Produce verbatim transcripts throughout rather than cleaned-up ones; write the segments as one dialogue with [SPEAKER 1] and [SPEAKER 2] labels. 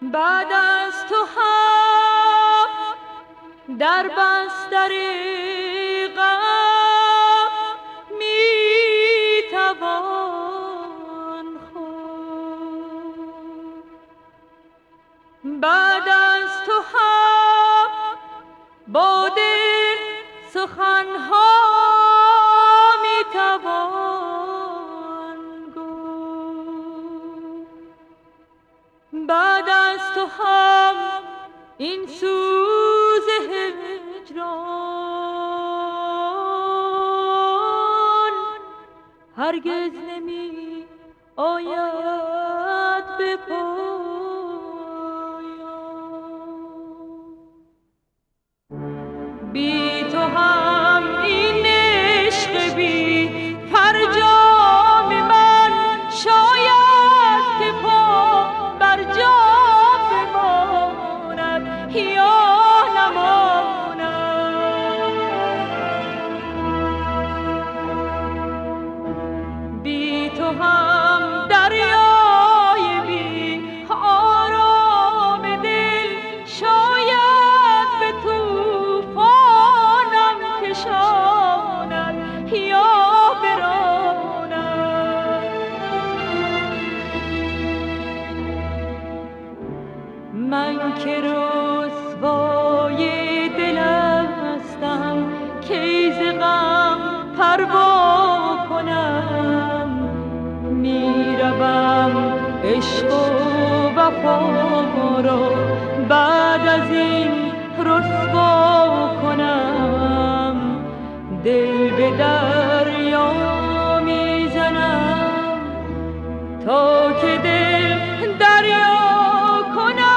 [SPEAKER 1] بعد از تو هم در بستر غم میتوان خورد. بعد از تو هم با دل سخنها میتوان گفت. بعد از تو هم این سوز هجران هرگز نمی آید به پایان. بی تو هم این عشق بی فرجام من شاید که پا بر جا بماند یا نماند. بی تو هم دریای بی آرام دل شاید به طوفانم کشاند یا براند. من که رسوای دل هستم کی ز غم پروا کنم. میروم عشق و وفا را بعد از این رسوا کنم. دل به دریا میزنم تا که دل دریا کنم.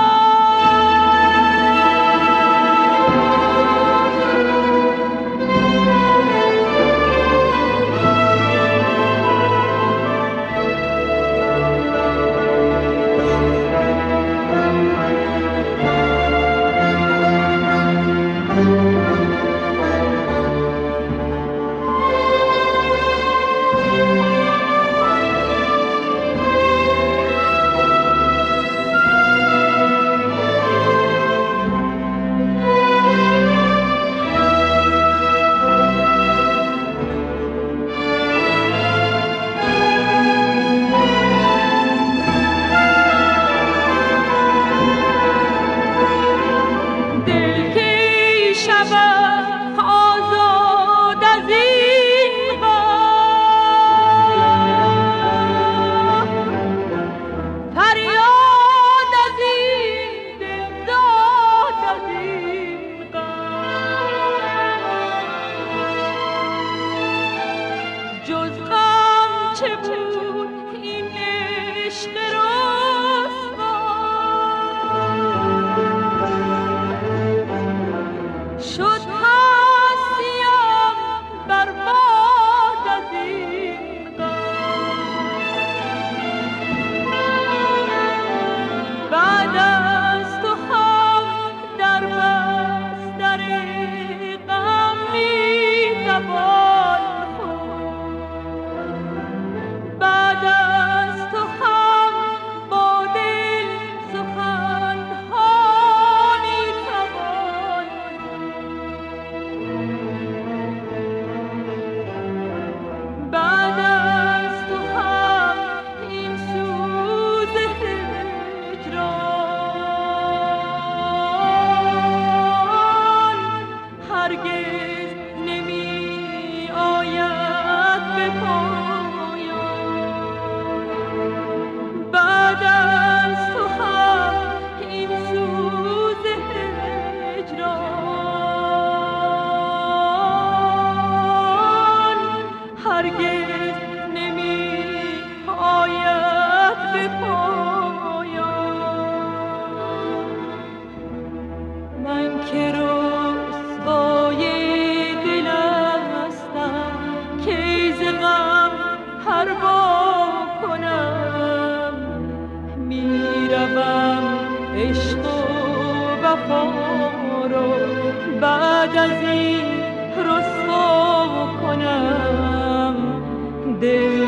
[SPEAKER 1] بعد از این رسوا کنم. دل